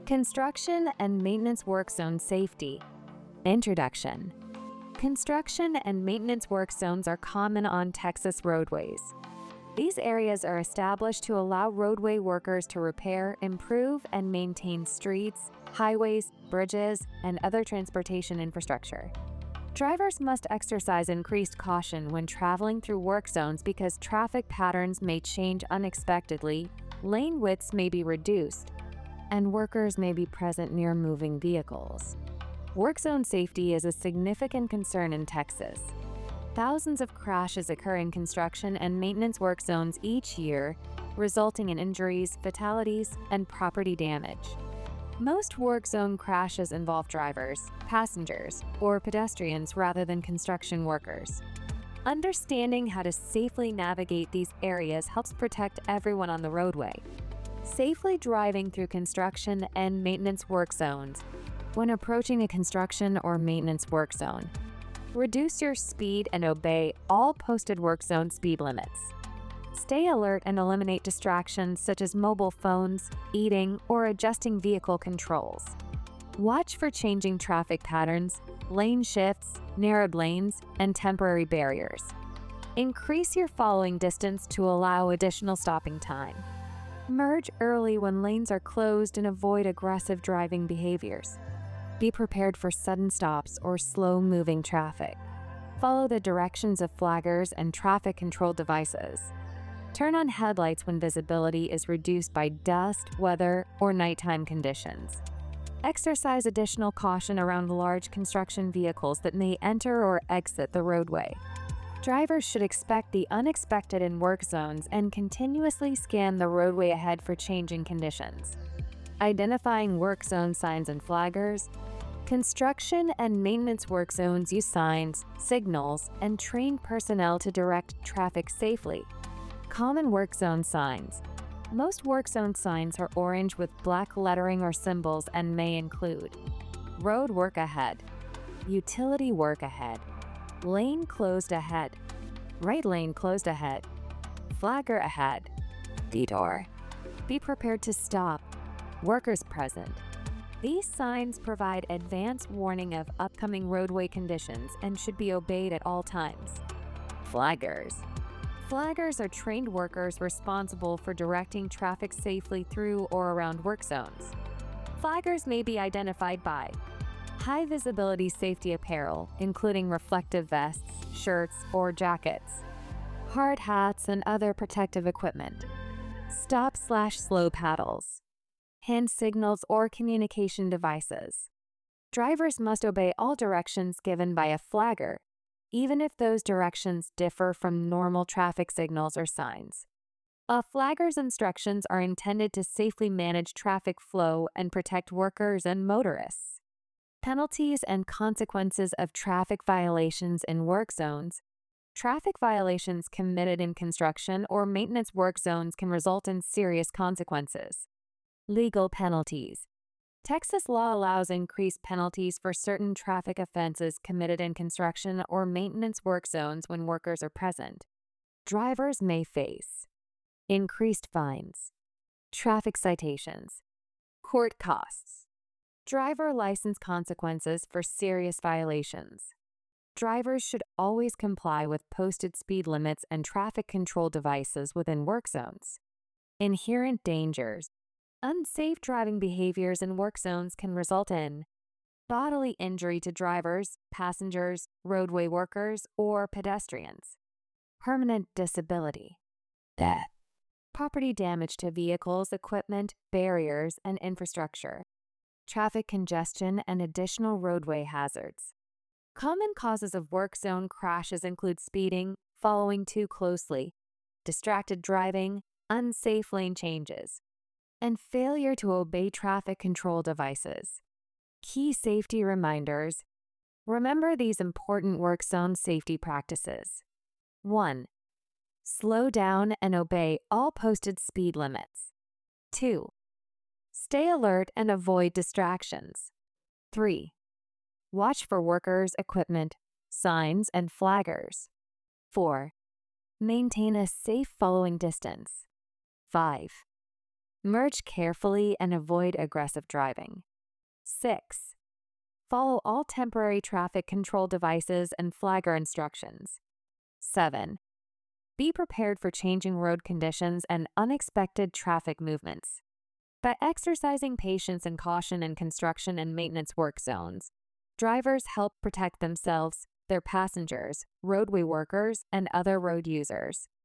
Construction and maintenance work zone safety. Introduction. Construction and maintenance work zones are common on Texas roadways. These areas are established to allow roadway workers to repair, improve, and maintain streets, highways, bridges, and other transportation infrastructure. Drivers must exercise increased caution when traveling through work zones because traffic patterns may change unexpectedly, lane widths may be reduced, and workers may be present near moving vehicles. Work zone safety is a significant concern in Texas. Thousands of crashes occur in construction and maintenance work zones each year, resulting in injuries, fatalities, and property damage. Most work zone crashes involve drivers, passengers, or pedestrians rather than construction workers. Understanding how to safely navigate these areas helps protect everyone on the roadway. Safely driving through construction and maintenance work zones. When approaching a construction or maintenance work zone, reduce your speed and obey all posted work zone speed limits. Stay alert and eliminate distractions such as mobile phones, eating, or adjusting vehicle controls. Watch for changing traffic patterns, lane shifts, narrowed lanes, and temporary barriers. Increase your following distance to allow additional stopping time. Merge early when lanes are closed and avoid aggressive driving behaviors. Be prepared for sudden stops or slow-moving traffic. Follow the directions of flaggers and traffic control devices. Turn on headlights when visibility is reduced by dust, weather, or nighttime conditions. Exercise additional caution around large construction vehicles that may enter or exit the roadway. Drivers should expect the unexpected in work zones and continuously scan the roadway ahead for changing conditions. Identifying work zone signs and flaggers. Construction and maintenance work zones use signs, signals, and trained personnel to direct traffic safely. Common work zone signs. Most work zone signs are orange with black lettering or symbols and may include road work ahead, utility work ahead, lane closed ahead, right lane closed ahead, flagger ahead, detour. Be prepared to stop, workers present. These signs provide advance warning of upcoming roadway conditions and should be obeyed at all times. Flaggers. Flaggers are trained workers responsible for directing traffic safely through or around work zones. Flaggers may be identified by high-visibility safety apparel, including reflective vests, shirts, or jackets, hard hats, and other protective equipment, stop/slow paddles, hand signals or communication devices. Drivers must obey all directions given by a flagger, even if those directions differ from normal traffic signals or signs. A flagger's instructions are intended to safely manage traffic flow and protect workers and motorists. Penalties and consequences of traffic violations in work zones. Traffic violations committed in construction or maintenance work zones can result in serious consequences. Legal penalties. Texas law allows increased penalties for certain traffic offenses committed in construction or maintenance work zones when workers are present. Drivers may face increased fines, traffic citations, court costs, driver license consequences for serious violations. Drivers should always comply with posted speed limits and traffic control devices within work zones. Inherent dangers. Unsafe driving behaviors in work zones can result in bodily injury to drivers, passengers, roadway workers, or pedestrians, permanent disability, death, property damage to vehicles, equipment, barriers, and infrastructure, traffic congestion, and additional roadway hazards. Common causes of work zone crashes include speeding, following too closely, distracted driving, unsafe lane changes, and failure to obey traffic control devices. Key safety reminders. Remember these important work zone safety practices. 1. Slow down and obey all posted speed limits. 2. Stay alert and avoid distractions. 3. Watch for workers, equipment, signs, and flaggers. 4. Maintain a safe following distance. 5. Merge carefully and avoid aggressive driving. 6. Follow all temporary traffic control devices and flagger instructions. 7. Be prepared for changing road conditions and unexpected traffic movements. By exercising patience and caution in construction and maintenance work zones, drivers help protect themselves, their passengers, roadway workers, and other road users.